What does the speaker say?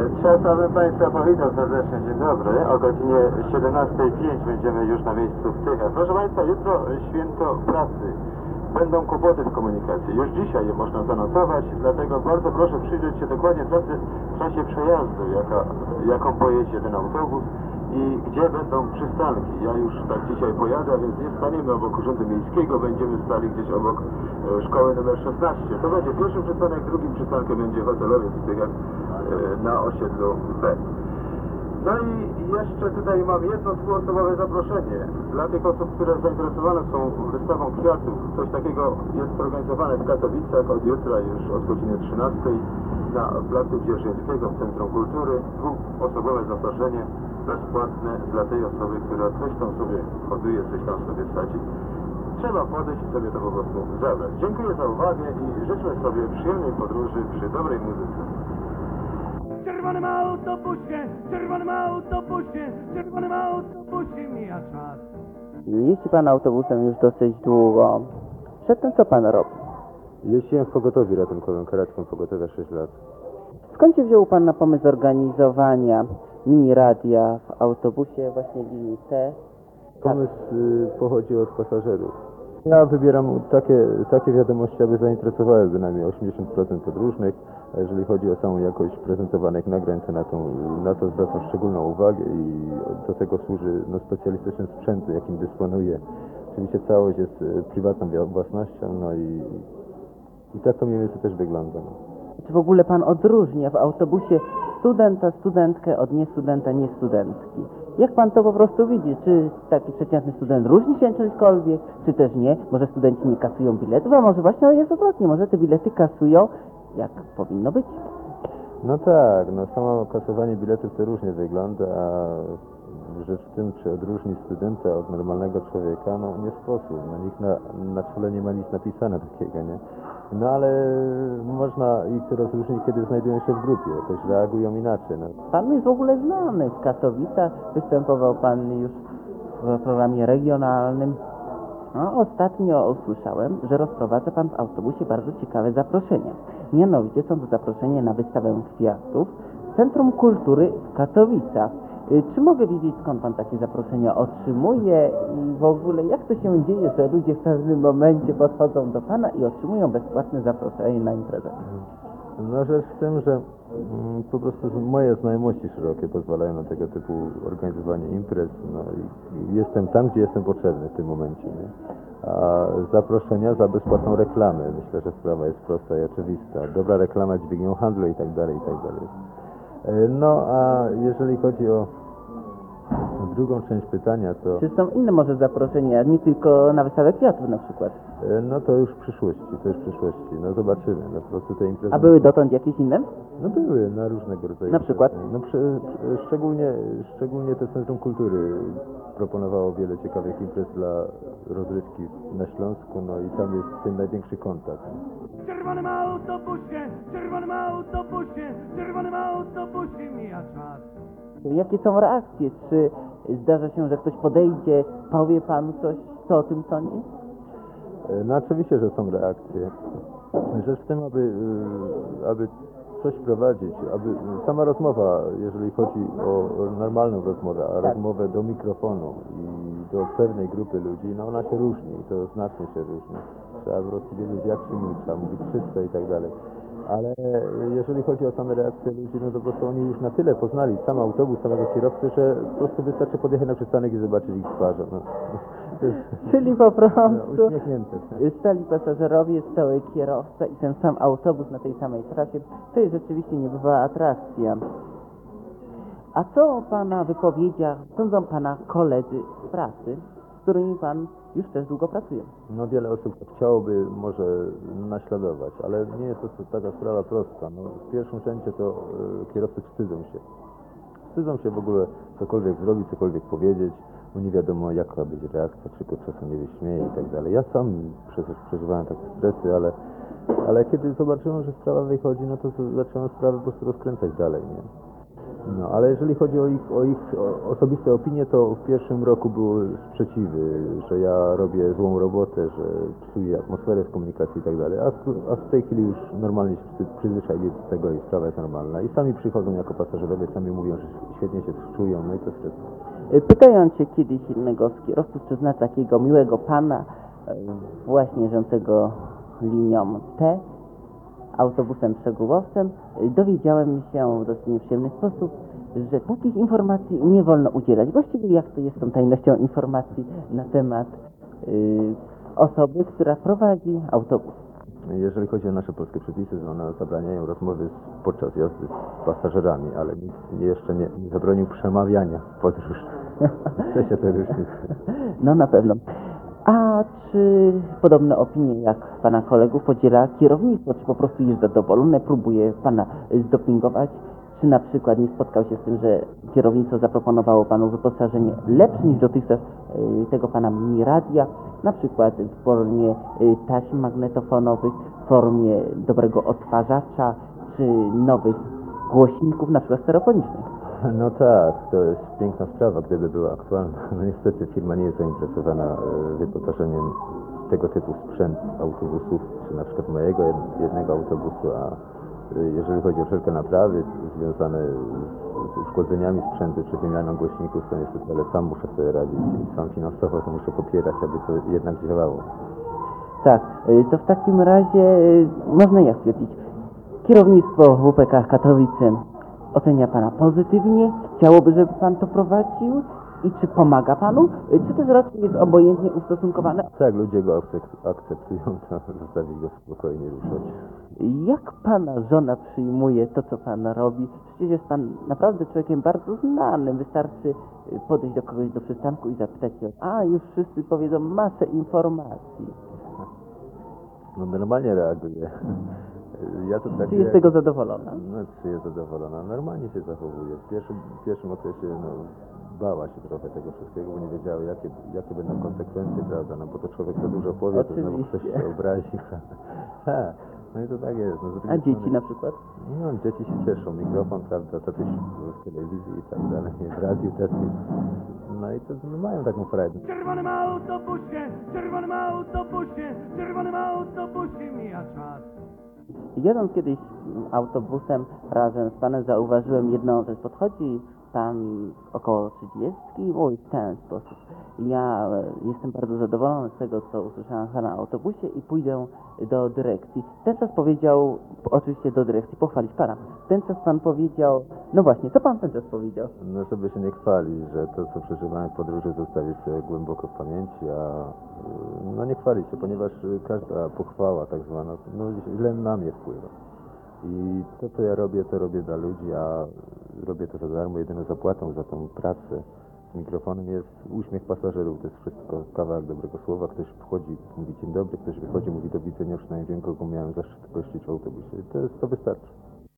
Trzeba bym Państwa powitał serdecznie. Dzień dobry. O godzinie 17:05 będziemy już na miejscu w Tychach. Proszę Państwa, jutro święto pracy. Będą kłopoty w komunikacji. Już dzisiaj je można zanotować, dlatego bardzo proszę przyjrzeć się dokładnie trasy w czasie przejazdu, jaką pojedzie ten autobus i gdzie będą przystanki. Ja już tak dzisiaj pojadę, więc nie staniemy obok Urzędu Miejskiego, będziemy stali gdzieś obok szkoły numer 16. To będzie pierwszy przystanek, drugim przystankiem będzie hotelowiec w Tychach na osiedlu B. No i jeszcze tutaj mam jedno dwuosobowe zaproszenie dla tych osób, które zainteresowane są wystawą kwiatów. Coś takiego jest organizowane w Katowicach od jutra już od godziny 13 na placu Dzierżyńskiego w Centrum Kultury. Dwuosobowe zaproszenie bezpłatne dla tej osoby, która coś tam sobie hoduje, coś tam sobie sadzi. Trzeba podejść i sobie to po prostu zabrać. Dziękuję za uwagę i życzmy sobie przyjemnej podróży przy dobrej muzyce. W czerwonym autobusie, mija czas. Jeździ pan autobusem już dosyć długo. Przedtem co pan robi? Jeździłem w pogotowiu ratunkowym, karetką pogotowia 6 lat. Skąd się wziął pan na pomysł zorganizowania mini radia w autobusie właśnie linii T? Pomysł pochodzi od pasażerów. Ja wybieram takie wiadomości, aby zainteresowały bynajmniej 80% podróżnych, a jeżeli chodzi o samą jakość prezentowanych nagrań, to na to zwracam szczególną uwagę i do tego służy specjalistyczny sprzęt, jakim dysponuję. Oczywiście całość jest prywatną własnością, no i tak to mniej więcej też wygląda. No. Czy w ogóle pan odróżnia w autobusie studenta, studentkę od niestudenta, niestudentki? Jak pan to po prostu widzi? Czy taki przeciętny student różni się czymśkolwiek, czy też nie? Może studenci nie kasują biletów, a może właśnie jest odwrotnie, może te bilety kasują jak powinno być? No tak, samo kasowanie biletów to różnie wygląda, a rzecz w tym, czy odróżni studenta od normalnego człowieka, nie sposób. Nikt na czole nie ma nic napisane takiego, nie? No ale można ich rozróżnić, kiedy znajdują się w grupie, jakoś reagują inaczej. Pan jest w ogóle znany w Katowicach, występował pan już w programie regionalnym. Ostatnio usłyszałem, że rozprowadza pan w autobusie bardzo ciekawe zaproszenia. Mianowicie są to zaproszenia na wystawę kwiatów w Centrum Kultury w Katowicach. Czy mogę wiedzieć, skąd pan takie zaproszenia otrzymuje i w ogóle jak to się dzieje, że ludzie w pewnym momencie podchodzą do pana i otrzymują bezpłatne zaproszenie na imprezę? Rzecz w tym, że po prostu moje znajomości szerokie pozwalają na tego typu organizowanie imprez, i jestem tam, gdzie jestem potrzebny w tym momencie, nie? A zaproszenia za bezpłatną reklamę, myślę, że sprawa jest prosta i oczywista. Dobra reklama dźwignią handlu i tak dalej, i tak dalej. A jeżeli chodzi o drugą część pytania, to... Czy są inne może zaproszenia, nie tylko na wystawę kwiatów na przykład? To już w przyszłości, zobaczymy, po prostu te imprezy... A były dotąd jakieś inne? Były na różnego rodzaju... Na przykład? Szczególnie to Centrum Kultury proponowało wiele ciekawych imprez dla rozrywki na Śląsku, i tam jest ten największy kontakt. W czerwonym autobusie, mija czas. Jakie są reakcje? Czy zdarza się, że ktoś podejdzie, powie panu coś, co o tym sądzi? Oczywiście, że są reakcje. Rzecz w tym, aby coś prowadzić, aby sama rozmowa, jeżeli chodzi o normalną rozmowę, a rozmowę do mikrofonu i do pewnej grupy ludzi, ona się różni i to znacznie się różni. Trzeba po prostu wiedzieć, jak się mówi, trzeba mówić czysto i tak dalej. Ale jeżeli chodzi o same reakcje ludzi, to po prostu oni już na tyle poznali sam autobus, samego kierowcę, że po prostu wystarczy podjechać na przystanek i zobaczyć ich twarzą. Czyli po prostu uśmiechnięte. stali pasażerowie, stały kierowca i ten sam autobus na tej samej trasie. To jest rzeczywiście niebywała atrakcja. A co o pana wypowiedziach sądzą pana koledzy z pracy, z którymi pan już też długo pracuje? Wiele osób chciałoby może naśladować, ale nie jest to taka sprawa prosta. W pierwszym rzędzie to kierowcy wstydzą się. Wstydzą się w ogóle cokolwiek zrobić, cokolwiek powiedzieć, bo nie wiadomo jaka będzie reakcja, czy go czasem nie wyśmieje i tak dalej. Ja sam przeżywałem takie stresy, ale kiedy zobaczyłem, że sprawa wychodzi, to zacząłem sprawę po prostu rozkręcać dalej, nie? No, ale jeżeli chodzi o ich osobiste opinie, to w pierwszym roku były sprzeciwy, że ja robię złą robotę, że psuję atmosferę w komunikacji i tak dalej, a w tej chwili już normalnie się przyzwyczaili do tego i sprawa jest normalna. I sami przychodzą jako pasażerowie, sami mówią, że świetnie się czują, no i to jest wszystko. Pytając się kiedyś innego z kierowców, czy zna takiego miłego pana, właśnie jeżdżącego linią T, autobusem przegubowcem, dowiedziałem się w dosyć nieprzyjemny sposób, że takich informacji nie wolno udzielać. Właściwie jak to jest z tą tajnością informacji na temat osoby, która prowadzi autobus? Jeżeli chodzi o nasze polskie przepisy, to one zabraniają rozmowy podczas jazdy z pasażerami, ale nikt jeszcze nie zabronił przemawiania w podróży. To się to różni. No na pewno. A czy podobne opinie jak pana kolegów podziela kierownictwo? Czy po prostu jest zadowolone, próbuje pana zdopingować? Czy na przykład nie spotkał się z tym, że kierownictwo zaproponowało panu wyposażenie lepsze niż dotychczas tego pana mini radia, na przykład w formie taśm magnetofonowych, w formie dobrego odtwarzacza, czy nowych głośników, na przykład stereofonicznych? No tak, to jest piękna sprawa, gdyby była aktualna. No niestety firma nie jest zainteresowana wyposażeniem tego typu sprzęt autobusów, czy na przykład mojego jednego autobusu, a jeżeli chodzi o wszelkie naprawy związane z uszkodzeniami sprzętu czy wymianą głośników, to niestety, ale sam muszę sobie radzić i sam finansowo to muszę popierać, aby to jednak działało. Tak, to w takim razie można jak stwierdzić, kierownictwo WPK Katowice ocenia pana pozytywnie, chciałoby, żeby pan to prowadził i czy pomaga panu, czy też raczej jest obojętnie ustosunkowane? Tak, ludzie go akceptują, to zostawić go spokojnie ruszać. Jak pana żona przyjmuje to, co pan robi? Przecież jest pan naprawdę człowiekiem bardzo znanym. Wystarczy podejść do kogoś do przystanku i zapytać się, a już wszyscy powiedzą masę informacji. No normalnie reaguje. Ja to tak Czy jest z tego zadowolona? No, czy jest zadowolona? Normalnie się zachowuje. W pierwszym okresie bała się trochę tego wszystkiego, bo nie wiedziała, jakie będą konsekwencje, prawda? No bo to człowiek za dużo powie, to znowu ktoś się obrazi, prawda? Ha, no i to tak jest. No, A dzieci na przykład? No, dzieci się cieszą, mikrofon, prawda, tatuś w telewizji i tak dalej, w radiu tatuś. No i to mają taką frajdę. W czerwonym autobusie, w czerwonym autobusie, w czerwonym autobusie mija czas. Jadąc kiedyś autobusem razem z panem zauważyłem jedną rzecz. Podchodzi pan około 30 i mówi w ten sposób. Ja jestem bardzo zadowolony z tego, co usłyszałem na autobusie i pójdę do dyrekcji. Ten czas powiedział, oczywiście do dyrekcji, pochwalić pana. Ten czas pan powiedział, no właśnie, co pan ten czas powiedział? No żeby się nie chwalić, że to co przeżywałem w podróży zostawić sobie głęboko w pamięci, a no nie chwalić się, ponieważ każda pochwała tak zwana, no źle na mnie wpływa. I to co ja robię, to robię dla ludzi, a robię to za darmo, jedyną zapłatą za tą pracę z mikrofonem jest uśmiech pasażerów, to jest wszystko, kawałek dobrego słowa, ktoś wchodzi, mówi dzień dobry, ktoś wychodzi, mówi do widzenia, już najmniej wiem, kogo miałem zaszczyt gościć w autobusie, to wystarczy.